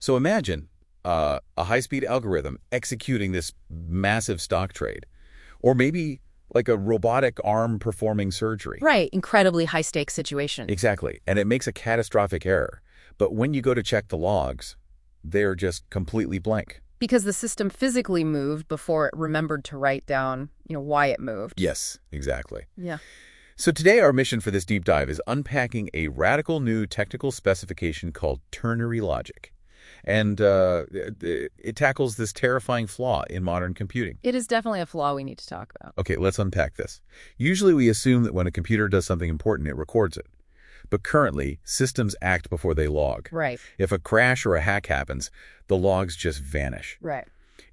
So imagine a high-speed algorithm executing this massive stock trade, or maybe like a robotic arm performing surgery. Right, incredibly high-stakes situation. Exactly, and it makes a catastrophic error. But when you go to check the logs, they're just completely blank. Because the system physically moved before it remembered to write down, why it moved. Yes, exactly. Yeah. So today our mission for this deep dive is unpacking a radical new technical specification called ternary logic. And it tackles this terrifying flaw in modern computing. It is definitely a flaw we need to talk about. Okay, let's unpack this. Usually we assume that when a computer does something important, it records it. But currently, systems act before they log. Right. If a crash or a hack happens, the logs just vanish. Right.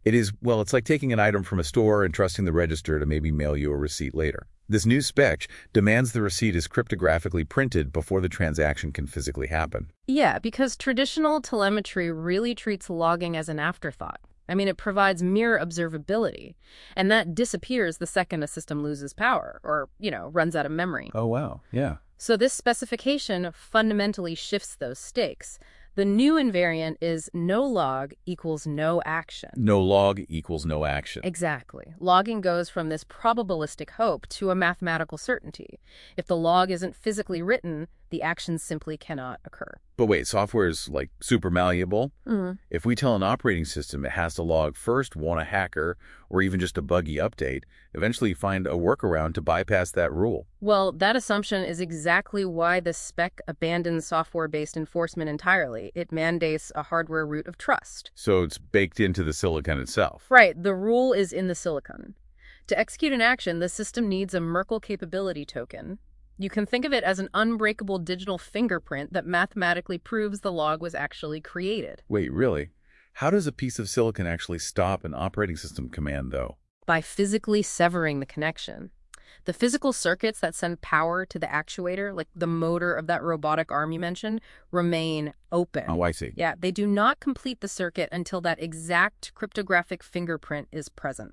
It's like taking an item from a store and trusting the register to maybe mail you a receipt later. This new spec demands the receipt is cryptographically printed before the transaction can physically happen. Yeah, because traditional telemetry really treats logging as an afterthought. I mean, it provides mere observability, and that disappears the second a system loses power or, runs out of memory. Oh, wow. Yeah. So this specification fundamentally shifts those stakes. The new invariant is no log equals no action. No log equals no action. Exactly. Logging goes from this probabilistic hope to a mathematical certainty. If the log isn't physically written, the action simply cannot occur. But wait, software is like super malleable. If we tell an operating system it has to log first, want a hacker, or even just a buggy update, eventually find a workaround to bypass that rule. Well, that assumption is exactly why the spec abandons software-based enforcement entirely. It mandates a hardware root of trust. So it's baked into the silicon itself. Right, the rule is in the silicon. To execute an action, the system needs a Merkle capability token. You can think of it as an unbreakable digital fingerprint that mathematically proves the log was actually created. Wait, really? How does a piece of silicon actually stop an operating system command, though? By physically severing the connection. The physical circuits that send power to the actuator, like the motor of that robotic arm you mentioned, remain open. Oh, I see. Yeah, they do not complete the circuit until that exact cryptographic fingerprint is present.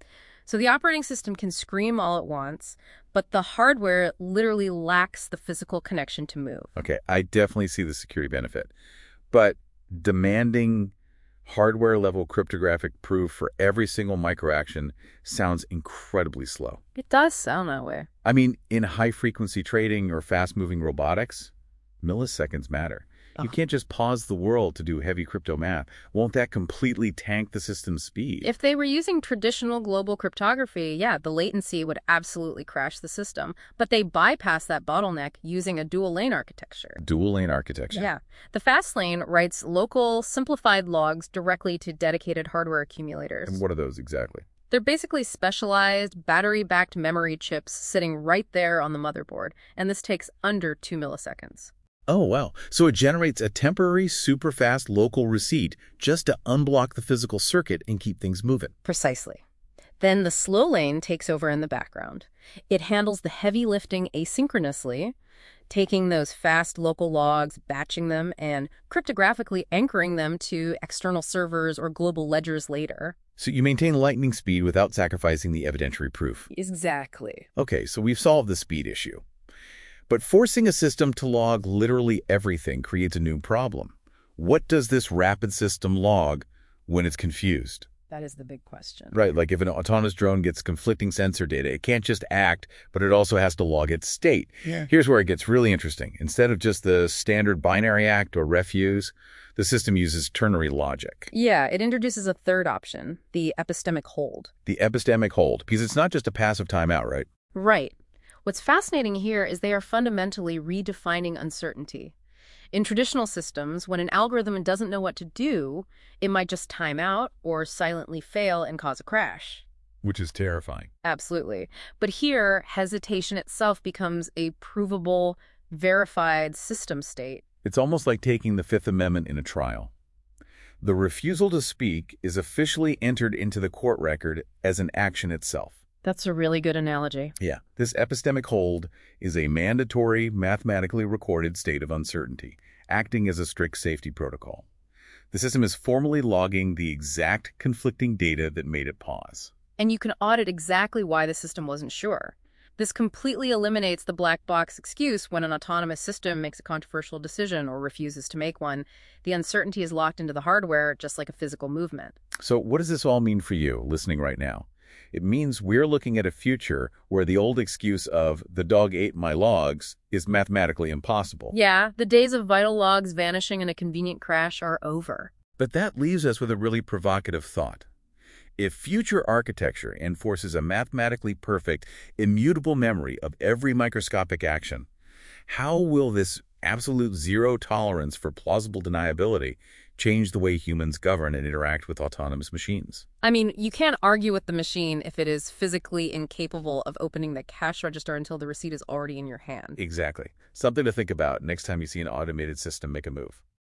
So the operating system can scream all it wants, but the hardware literally lacks the physical connection to move. Okay, I definitely see the security benefit. But demanding hardware-level cryptographic proof for every single microaction sounds incredibly slow. It does sound that way. I mean, in high-frequency trading or fast-moving robotics, milliseconds matter. You can't just pause the world to do heavy crypto math. Won't that completely tank the system's speed? If they were using traditional global cryptography, yeah, the latency would absolutely crash the system. But they bypass that bottleneck using a dual-lane architecture. Dual-lane architecture. Yeah. The fast lane writes local, simplified logs directly to dedicated hardware accumulators. And what are those exactly? They're basically specialized, battery-backed memory chips sitting right there on the motherboard, and this takes under 2 milliseconds. Oh, wow. So it generates a temporary, super-fast local receipt just to unblock the physical circuit and keep things moving. Precisely. Then the slow lane takes over in the background. It handles the heavy lifting asynchronously, taking those fast local logs, batching them, and cryptographically anchoring them to external servers or global ledgers later. So you maintain lightning speed without sacrificing the evidentiary proof. Exactly. Okay, so we've solved the speed issue. But forcing a system to log literally everything creates a new problem. What does this rapid system log when it's confused? That is the big question. Right, like if an autonomous drone gets conflicting sensor data, it can't just act, but it also has to log its state. Yeah. Here's where it gets really interesting. Instead of just the standard binary act or refuse, the system uses ternary logic. Yeah, it introduces a third option, the epistemic hold. The epistemic hold, because it's not just a passive timeout, right? Right. What's fascinating here is they are fundamentally redefining uncertainty. In traditional systems, when an algorithm doesn't know what to do, it might just time out or silently fail and cause a crash. Which is terrifying. Absolutely. But here, hesitation itself becomes a provable, verified system state. It's almost like taking the Fifth Amendment in a trial. The refusal to speak is officially entered into the court record as an action itself. That's a really good analogy. Yeah. This epistemic hold is a mandatory, mathematically recorded state of uncertainty, acting as a strict safety protocol. The system is formally logging the exact conflicting data that made it pause. And you can audit exactly why the system wasn't sure. This completely eliminates the black box excuse when an autonomous system makes a controversial decision or refuses to make one. The uncertainty is locked into the hardware, just like a physical movement. So what does this all mean for you, listening right now? It means we're looking at a future where the old excuse of "the dog ate my logs" is mathematically impossible. Yeah, the days of vital logs vanishing in a convenient crash are over. But that leaves us with a really provocative thought. If future architecture enforces a mathematically perfect, immutable memory of every microscopic action, how will this absolute zero tolerance for plausible deniability change the way humans govern and interact with autonomous machines? I mean, you can't argue with the machine if it is physically incapable of opening the cash register until the receipt is already in your hand. Exactly. Something to think about next time you see an automated system make a move.